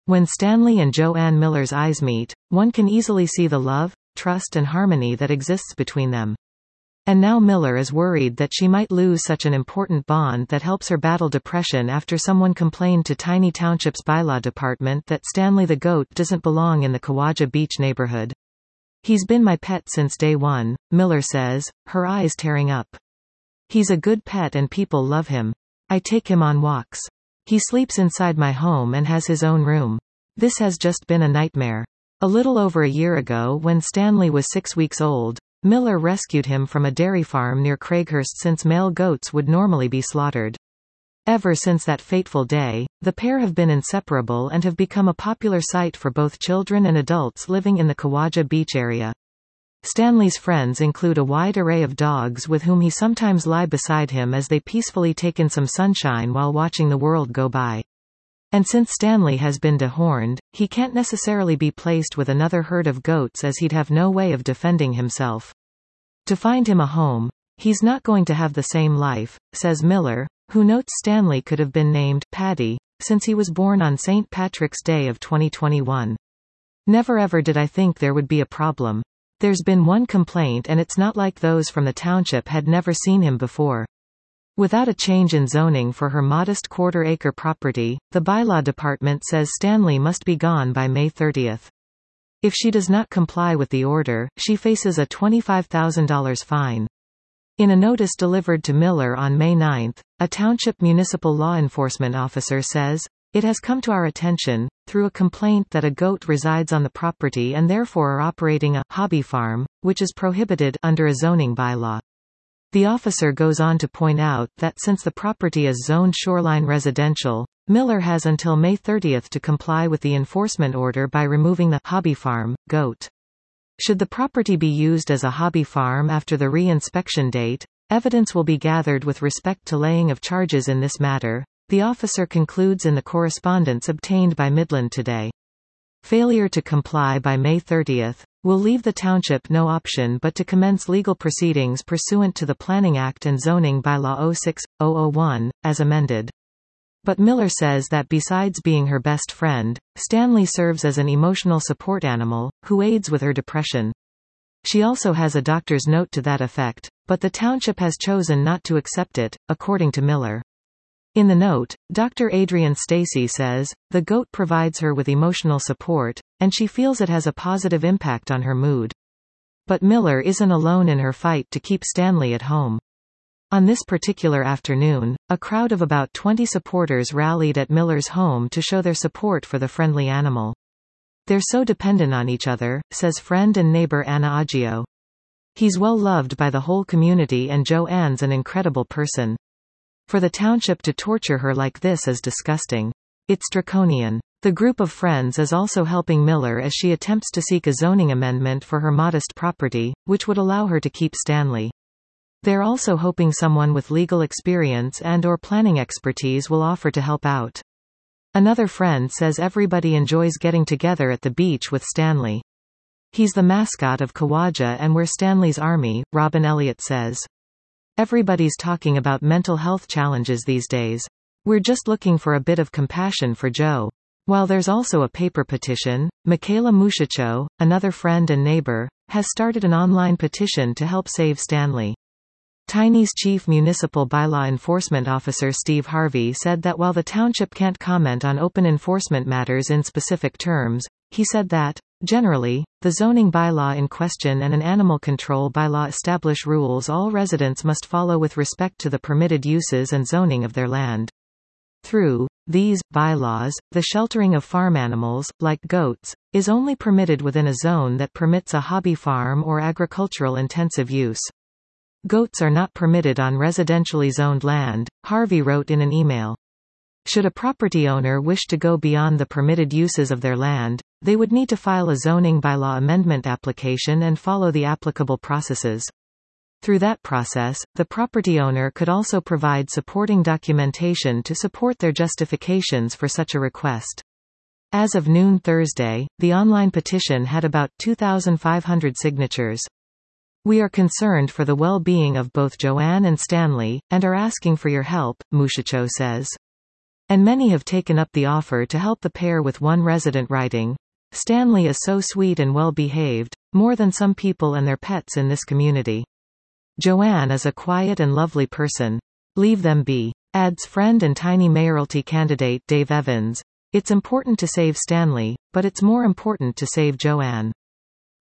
When Stanley and Joanne Miller's eyes meet, one can easily see the love, trust and harmony that exists between them. And now Miller is worried that she might lose such an important bond that helps her battle depression after someone complained to Tiny Township's bylaw department that Stanley the goat doesn't belong in the Kawaja Beach neighborhood. "He's been my pet since day one," Miller says, her eyes tearing up. "He's a good pet and people love him. I take him on walks. He sleeps inside my home and has his own room. This has just been a nightmare." A little over a year ago, when Stanley was 6 weeks old, Miller rescued him from a dairy farm near Craighurst since male goats would normally be slaughtered. Ever since that fateful day, the pair have been inseparable and have become a popular sight for both children and adults living in the Kawaja Beach area. Stanley's friends include a wide array of dogs with whom he sometimes lie beside him as they peacefully take in some sunshine while watching the world go by. And since Stanley has been dehorned, he can't necessarily be placed with another herd of goats as he'd have no way of defending himself. To find him a home, he's not going to have the same life, says Miller, who notes Stanley could have been named Paddy, since he was born on St. Patrick's Day of 2021. "Never ever did I think there would be a problem. There's been one complaint and it's not like those from the township had never seen him before." Without a change in zoning for her modest quarter-acre property, the bylaw department says Stanley must be gone by May 30th. If she does not comply with the order, she faces a $25,000 fine. In a notice delivered to Miller on May 9, a township municipal law enforcement officer says, "It has come to our attention, through a complaint that a goat resides on the property and therefore are operating a hobby farm, which is prohibited under a zoning bylaw." The officer goes on to point out that since the property is zoned shoreline residential, Miller has until May 30th to comply with the enforcement order by removing the hobby farm goat. Should the property be used as a hobby farm after the re-inspection date, evidence will be gathered with respect to laying of charges in this matter, the officer concludes in the correspondence obtained by Midland Today. Failure to comply by May 30th will leave the township no option but to commence legal proceedings pursuant to the Planning Act and Zoning Bylaw 06-001, as amended. But Miller says that besides being her best friend, Stanley serves as an emotional support animal, who aids with her depression. She also has a doctor's note to that effect, but the township has chosen not to accept it, according to Miller. In the note, Dr. Adrian Stacy says, the goat provides her with emotional support, and she feels it has a positive impact on her mood. But Miller isn't alone in her fight to keep Stanley at home. On this particular afternoon, a crowd of about 20 supporters rallied at Miller's home to show their support for the friendly animal. "They're so dependent on each other," says friend and neighbor Anna Aggio. "He's well loved by the whole community and Joanne's an incredible person. For the township to torture her like this is disgusting. It's draconian." The group of friends is also helping Miller as she attempts to seek a zoning amendment for her modest property, which would allow her to keep Stanley. They're also hoping someone with legal experience and/or planning expertise will offer to help out. Another friend says everybody enjoys getting together at the beach with Stanley. "He's the mascot of Kawaja and we're Stanley's army," Robin Elliott says. "Everybody's talking about mental health challenges these days. We're just looking for a bit of compassion for Joe." While there's also a paper petition, Michaela Mushicho, another friend and neighbor, has started an online petition to help save Stanley. Tiny's chief municipal bylaw enforcement officer Steve Harvey said that while the township can't comment on open enforcement matters in specific terms, he said that, generally, the zoning bylaw in question and an animal control bylaw establish rules all residents must follow with respect to the permitted uses and zoning of their land. Through these bylaws, the sheltering of farm animals, like goats, is only permitted within a zone that permits a hobby farm or agricultural intensive use. Goats are not permitted on residentially zoned land, Harvey wrote in an email. Should a property owner wish to go beyond the permitted uses of their land, they would need to file a zoning bylaw amendment application and follow the applicable processes. Through that process, the property owner could also provide supporting documentation to support their justifications for such a request. As of noon Thursday, the online petition had about 2,500 signatures. "We are concerned for the well-being of both Joanne and Stanley, and are asking for your help," Mushicho says. And many have taken up the offer to help the pair with one resident writing, "Stanley is so sweet and well-behaved, more than some people and their pets in this community. Joanne is a quiet and lovely person. Leave them be." Adds friend and tiny mayoralty candidate Dave Evans. "It's important to save Stanley, but it's more important to save Joanne."